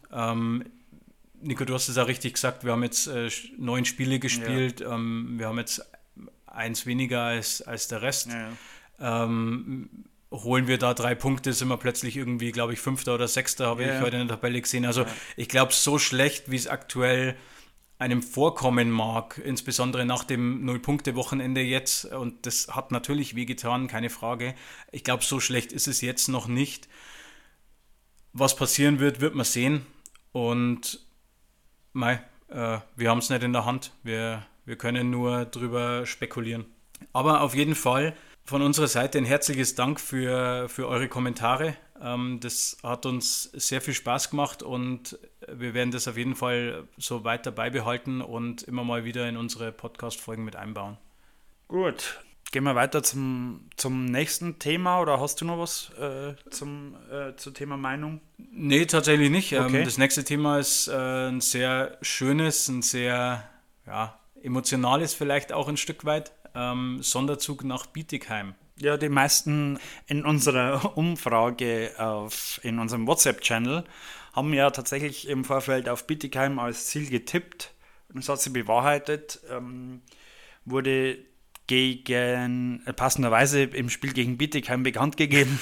Nico, du hast es ja richtig gesagt, wir haben jetzt 9 Spiele gespielt, wir haben jetzt 1 weniger als der Rest. Ja. Holen wir da 3 Punkte, sind wir plötzlich irgendwie, glaube ich, 5. oder 6. habe ich heute in der Tabelle gesehen. Also ich glaube, so schlecht, wie es aktuell einem vorkommen mag, insbesondere nach dem Null-Punkte-Wochenende jetzt. Und das hat natürlich wehgetan, keine Frage. Ich glaube, so schlecht ist es jetzt noch nicht. Was passieren wird man sehen. Und wir haben es nicht in der Hand. Wir können nur drüber spekulieren. Aber auf jeden Fall von unserer Seite ein herzliches Dank für eure Kommentare. Das hat uns sehr viel Spaß gemacht und wir werden das auf jeden Fall so weiter beibehalten und immer mal wieder in unsere Podcast-Folgen mit einbauen. Gut, gehen wir weiter zum nächsten Thema oder hast du noch was zum Thema Meinung? Nee, tatsächlich nicht. Okay. Das nächste Thema ist ein sehr schönes, ein sehr emotionales vielleicht auch ein Stück weit. Sonderzug nach Bietigheim. Ja, die meisten in unserer Umfrage in unserem WhatsApp-Channel haben ja tatsächlich im Vorfeld auf Bietigheim als Ziel getippt. Und das hat sich bewahrheitet. Wurde passenderweise im Spiel gegen Bietigheim bekannt gegeben.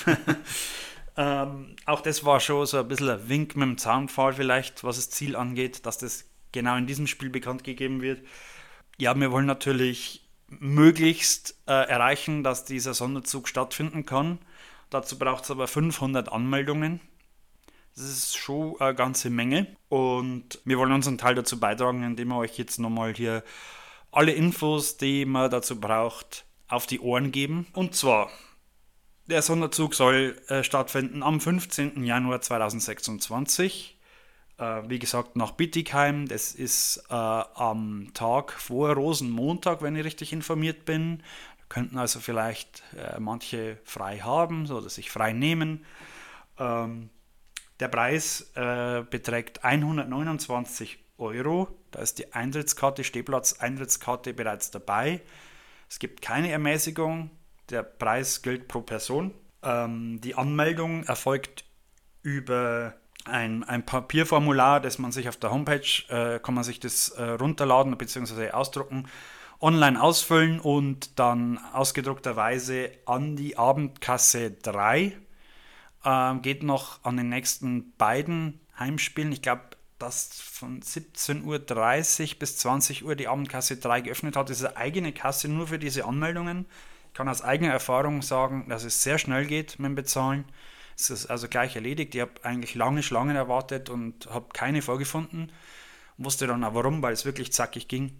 Auch das war schon so ein bisschen ein Wink mit dem Zaunpfahl vielleicht, was das Ziel angeht, dass das genau in diesem Spiel bekannt gegeben wird. Ja, wir wollen natürlich möglichst erreichen, dass dieser Sonderzug stattfinden kann. Dazu braucht es aber 500 Anmeldungen. Das ist schon eine ganze Menge. Und wir wollen unseren Teil dazu beitragen, indem wir euch jetzt nochmal hier alle Infos, die man dazu braucht, auf die Ohren geben. Und zwar, der Sonderzug soll stattfinden am 15. Januar 2026. Wie gesagt, nach Bietigheim. Das ist am Tag vor Rosenmontag, wenn ich richtig informiert bin. Da könnten also vielleicht manche frei haben oder sich frei nehmen. Der Preis beträgt 129 €. Da ist die Eintrittskarte, Stehplatz-Eintrittskarte bereits dabei. Es gibt keine Ermäßigung. Der Preis gilt pro Person. Die Anmeldung erfolgt über ein Papierformular, das man sich auf der Homepage, kann man sich das runterladen bzw. ausdrucken, online ausfüllen und dann ausgedruckterweise an die Abendkasse 3. Geht noch an den nächsten beiden Heimspielen. Ich glaube, dass von 17:30 bis 20 Uhr die Abendkasse 3 geöffnet hat. Das ist eine eigene Kasse nur für diese Anmeldungen. Ich kann aus eigener Erfahrung sagen, dass es sehr schnell geht mit dem Bezahlen. Es ist also gleich erledigt. Ich habe eigentlich lange Schlangen erwartet und habe keine vorgefunden. Wusste dann auch warum, weil es wirklich zackig ging.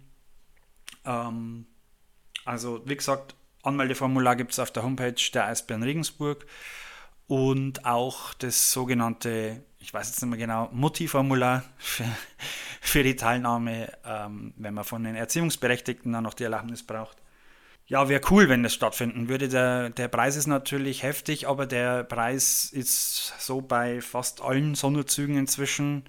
Also wie gesagt, Anmeldeformular gibt es auf der Homepage der Eisbären Regensburg und auch das sogenannte, ich weiß jetzt nicht mehr genau, Mutti-Formular für die Teilnahme, wenn man von den Erziehungsberechtigten dann noch die Erlaubnis braucht. Ja, wäre cool, wenn das stattfinden würde. Der Preis ist natürlich heftig, aber der Preis ist so bei fast allen Sonderzügen inzwischen.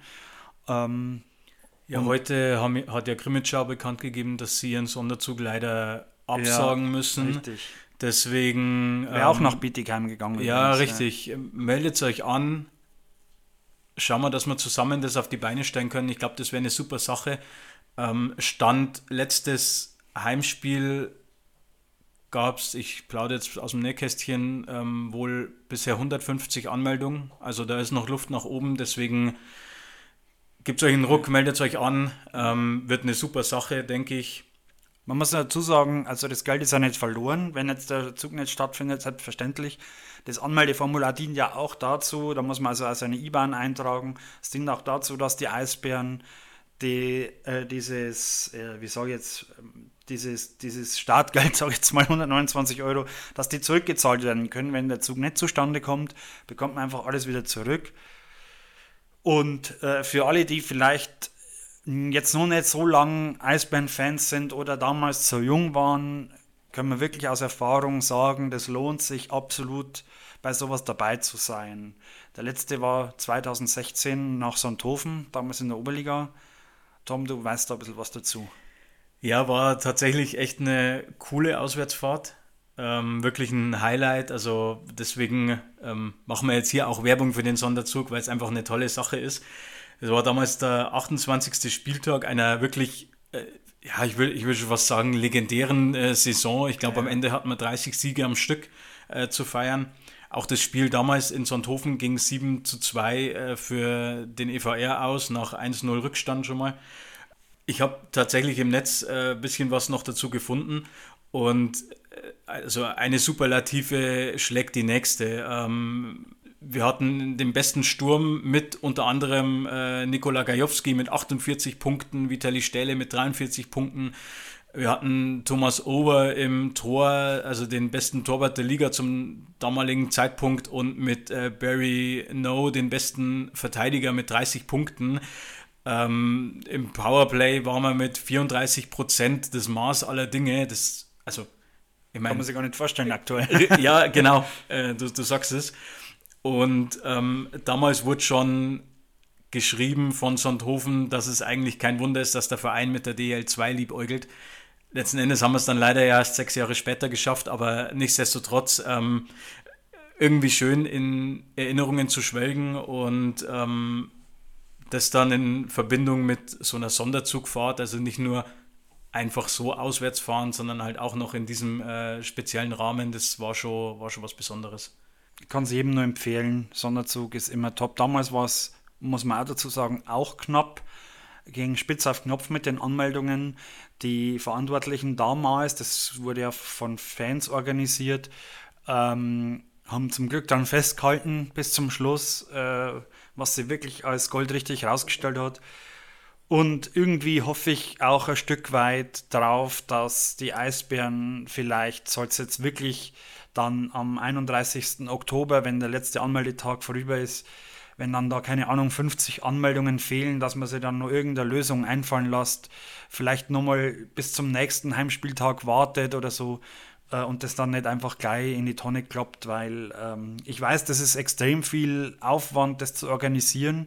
Heute hat ja Krimitschau bekannt gegeben, dass sie ihren Sonderzug leider absagen müssen. Richtig. Deswegen... Wäre auch nach Bietigheim gegangen. Ja, richtig. Meldet euch an. Schauen wir, dass wir zusammen das auf die Beine stellen können. Ich glaube, das wäre eine super Sache. Stand letztes Heimspiel gab es, ich plaudere jetzt aus dem Nähkästchen, wohl bisher 150 Anmeldungen. Also da ist noch Luft nach oben, deswegen gebt euch einen Ruck, meldet euch an. Wird eine super Sache, denke ich. Man muss dazu sagen, also das Geld ist ja nicht verloren, wenn jetzt der Zug nicht stattfindet, selbstverständlich. Das Anmeldeformular dient ja auch dazu, da muss man also seine IBAN eintragen. Es dient auch dazu, dass die Eisbären dieses Startgeld, sage ich jetzt mal 129 €, dass die zurückgezahlt werden können. Wenn der Zug nicht zustande kommt, bekommt man einfach alles wieder zurück. Und für alle, die vielleicht jetzt noch nicht so lange Eisbären-Fans sind oder damals so jung waren, können wir wirklich aus Erfahrung sagen, das lohnt sich absolut, bei sowas dabei zu sein. Der letzte war 2016 nach Sonthofen, damals in der Oberliga. Tom, du weißt da ein bisschen was dazu. Ja, war tatsächlich echt eine coole Auswärtsfahrt. Wirklich ein Highlight. Also deswegen machen wir jetzt hier auch Werbung für den Sonderzug, weil es einfach eine tolle Sache ist. Es war damals der 28. Spieltag einer wirklich, ich will schon was sagen, legendären Saison. Ich glaube, am Ende hatten wir 30 Siege am Stück zu feiern. Auch das Spiel damals in Sonthofen ging 7:2 für den EVR aus, nach 1:0 Rückstand schon mal. Ich habe tatsächlich im Netz ein bisschen was noch dazu gefunden und also eine Superlative schlägt die nächste. Wir hatten den besten Sturm mit unter anderem Nikola Gajowski mit 48 Punkten, Vitali Stähle mit 43 Punkten. Wir hatten Thomas Ober im Tor, also den besten Torwart der Liga zum damaligen Zeitpunkt und mit Barry No den besten Verteidiger mit 30 Punkten. Im Powerplay waren wir mit 34% das Maß aller Dinge. Also, ich Kann meine, man sich gar nicht vorstellen aktuell. ja, genau, du sagst es. Und damals wurde schon geschrieben von Sonthofen, dass es eigentlich kein Wunder ist, dass der Verein mit der DL2 liebäugelt. Letzten Endes haben wir es dann leider ja erst 6 Jahre später geschafft, aber nichtsdestotrotz irgendwie schön in Erinnerungen zu schwelgen und das dann in Verbindung mit so einer Sonderzugfahrt, also nicht nur einfach so auswärts fahren, sondern halt auch noch in diesem speziellen Rahmen, das war schon was Besonderes. Ich kann es jedem nur empfehlen. Sonderzug ist immer top. Damals war es, muss man auch dazu sagen, auch knapp. Ging spitz auf Knopf mit den Anmeldungen. Die Verantwortlichen damals, das wurde ja von Fans organisiert, haben zum Glück dann festgehalten bis zum Schluss, was sie wirklich als goldrichtig herausgestellt hat. Und irgendwie hoffe ich auch ein Stück weit drauf, dass die Eisbären vielleicht, soll es jetzt wirklich dann am 31. Oktober, wenn der letzte Anmeldetag vorüber ist, wenn dann da, keine Ahnung, 50 Anmeldungen fehlen, dass man sich dann noch irgendeine Lösung einfallen lässt, vielleicht nochmal bis zum nächsten Heimspieltag wartet oder so und das dann nicht einfach gleich in die Tonne kloppt, weil ich weiß, das ist extrem viel Aufwand, das zu organisieren.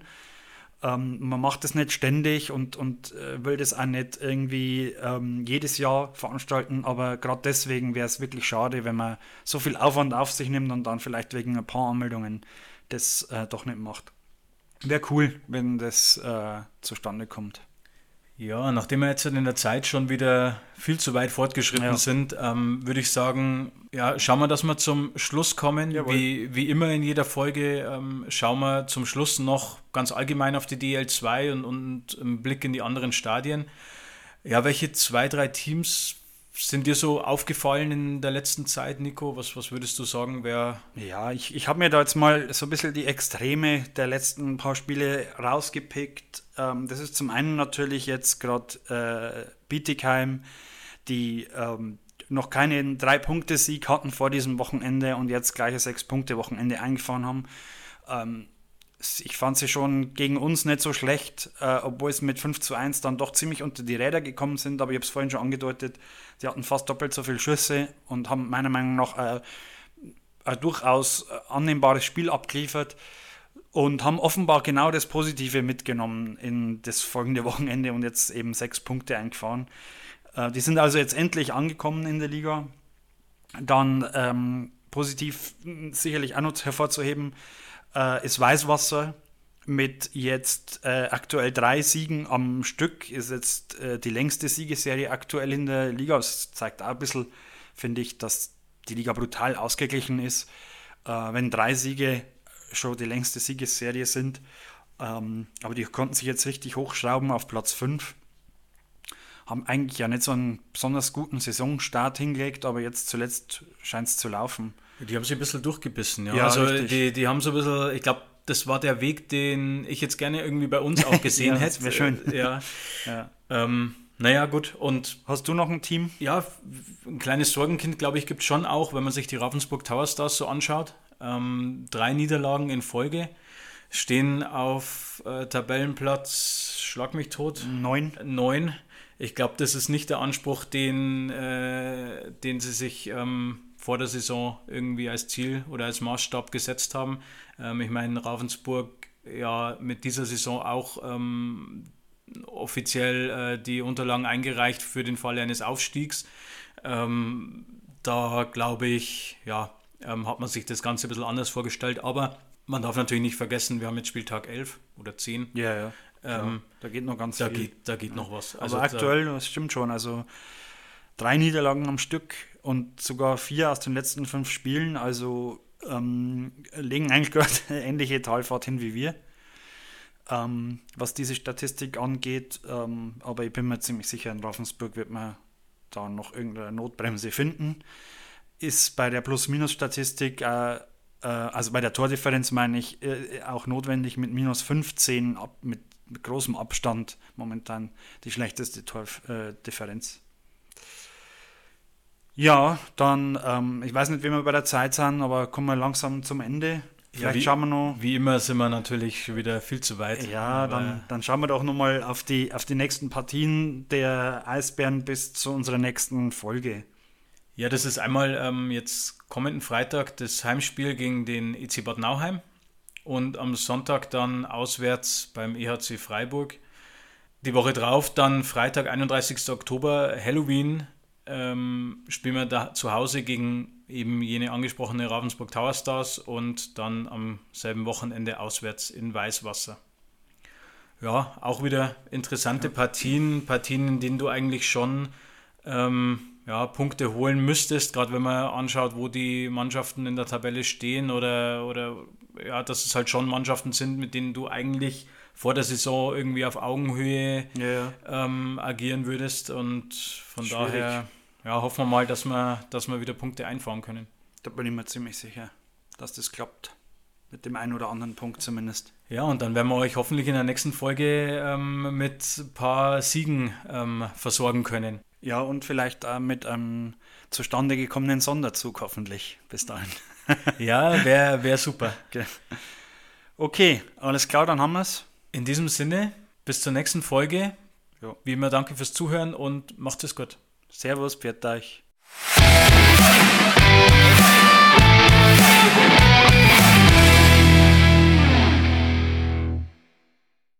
Man macht das nicht ständig und will das auch nicht irgendwie jedes Jahr veranstalten, aber gerade deswegen wäre es wirklich schade, wenn man so viel Aufwand auf sich nimmt und dann vielleicht wegen ein paar Anmeldungen das doch nicht macht. Wäre cool, wenn das zustande kommt. Ja, nachdem wir jetzt in der Zeit schon wieder viel zu weit fortgeschritten sind, würde ich sagen, ja, schauen wir, dass wir zum Schluss kommen. Wie immer in jeder Folge schauen wir zum Schluss noch ganz allgemein auf die DL2 und einen Blick in die anderen Stadien. Ja, welche 2, 3 Teams sind dir so aufgefallen in der letzten Zeit, Nico? Was würdest du sagen, wer... Ja, ich habe mir da jetzt mal so ein bisschen die Extreme der letzten paar Spiele rausgepickt. Das ist zum einen natürlich jetzt gerade Bietigheim, die noch keinen 3-Punkte-Sieg hatten vor diesem Wochenende und jetzt gleich ein 6-Punkte-Wochenende eingefahren haben. Ich fand sie schon gegen uns nicht so schlecht, obwohl es mit 5:1 dann doch ziemlich unter die Räder gekommen sind, aber ich habe es vorhin schon angedeutet, sie hatten fast doppelt so viele Schüsse und haben meiner Meinung nach ein durchaus annehmbares Spiel abgeliefert und haben offenbar genau das Positive mitgenommen in das folgende Wochenende und jetzt eben 6 Punkte eingefahren. Die sind also jetzt endlich angekommen in der Liga. Dann positiv sicherlich auch noch hervorzuheben, ist Weißwasser mit jetzt aktuell 3 Siegen am Stück, ist jetzt die längste Siegesserie aktuell in der Liga. Das zeigt auch ein bisschen, finde ich, dass die Liga brutal ausgeglichen ist, wenn 3 Siege schon die längste Siegesserie sind. Aber die konnten sich jetzt richtig hochschrauben auf Platz 5. Haben eigentlich ja nicht so einen besonders guten Saisonstart hingelegt, aber jetzt zuletzt scheint es zu laufen. Die haben sich ein bisschen durchgebissen, ja. Ja, Also richtig. die haben so ein bisschen, ich glaube, das war der Weg, den ich jetzt gerne irgendwie bei uns auch gesehen Ja, hätte. das wäre schön. Ja. Ja. Naja, gut. Und Hast du noch ein Team? ja, ein kleines Sorgenkind, glaube ich, gibt es schon auch, wenn man sich die Ravensburg Tower Stars so anschaut. 3 Niederlagen in Folge, stehen auf Tabellenplatz, schlag mich tot, 9. Ich glaube, das ist nicht der Anspruch, den sie sich vor der Saison irgendwie als Ziel oder als Maßstab gesetzt haben. Ich meine, Ravensburg ja mit dieser Saison auch offiziell die Unterlagen eingereicht für den Fall eines Aufstiegs. Da glaube ich, ja, hat man sich das Ganze ein bisschen anders vorgestellt, aber man darf natürlich nicht vergessen, wir haben jetzt Spieltag 11 oder 10. Ja. Da geht noch ganz viel. Da geht noch was. Also aktuell, das stimmt schon, also 3 Niederlagen am Stück und sogar 4 aus den letzten 5 Spielen, also legen eigentlich gerade eine ähnliche Talfahrt hin wie wir. was diese Statistik angeht. Aber ich bin mir ziemlich sicher, in Ravensburg wird man da noch irgendeine Notbremse finden. Ist bei der Plus-Minus-Statistik, also bei der Tordifferenz meine ich, auch notwendig mit minus 15 mit großem Abstand momentan die schlechteste Tordifferenz. Ja, dann, ich weiß nicht, wie wir bei der Zeit sind, aber kommen wir langsam zum Ende. Vielleicht schauen wir noch. Wie immer sind wir natürlich wieder viel zu weit. Ja, dann schauen wir doch nochmal auf die nächsten Partien der Eisbären bis zu unserer nächsten Folge. Ja, das ist einmal jetzt kommenden Freitag das Heimspiel gegen den EC Bad Nauheim und am Sonntag dann auswärts beim EHC Freiburg. Die Woche drauf dann Freitag, 31. Oktober, Halloween, spielen wir da zu Hause gegen eben jene angesprochene Ravensburg Tower Stars und dann am selben Wochenende auswärts in Weißwasser. Ja, auch wieder interessante Partien, in denen du eigentlich schon Punkte holen müsstest, gerade wenn man anschaut, wo die Mannschaften in der Tabelle stehen oder dass es halt schon Mannschaften sind, mit denen du eigentlich vor der Saison irgendwie auf Augenhöhe agieren würdest und von daher hoffen wir mal, dass wir wieder Punkte einfahren können. Da bin ich mir ziemlich sicher, dass das klappt. Mit dem einen oder anderen Punkt zumindest. Ja, und dann werden wir euch hoffentlich in der nächsten Folge mit ein paar Siegen versorgen können. Ja, und vielleicht mit einem zustande gekommenen Sonderzug hoffentlich bis dahin. Ja, wär super. Okay, alles klar, dann haben wir es. In diesem Sinne, bis zur nächsten Folge. Ja. Wie immer, danke fürs Zuhören und macht es gut. Servus, pfiat euch.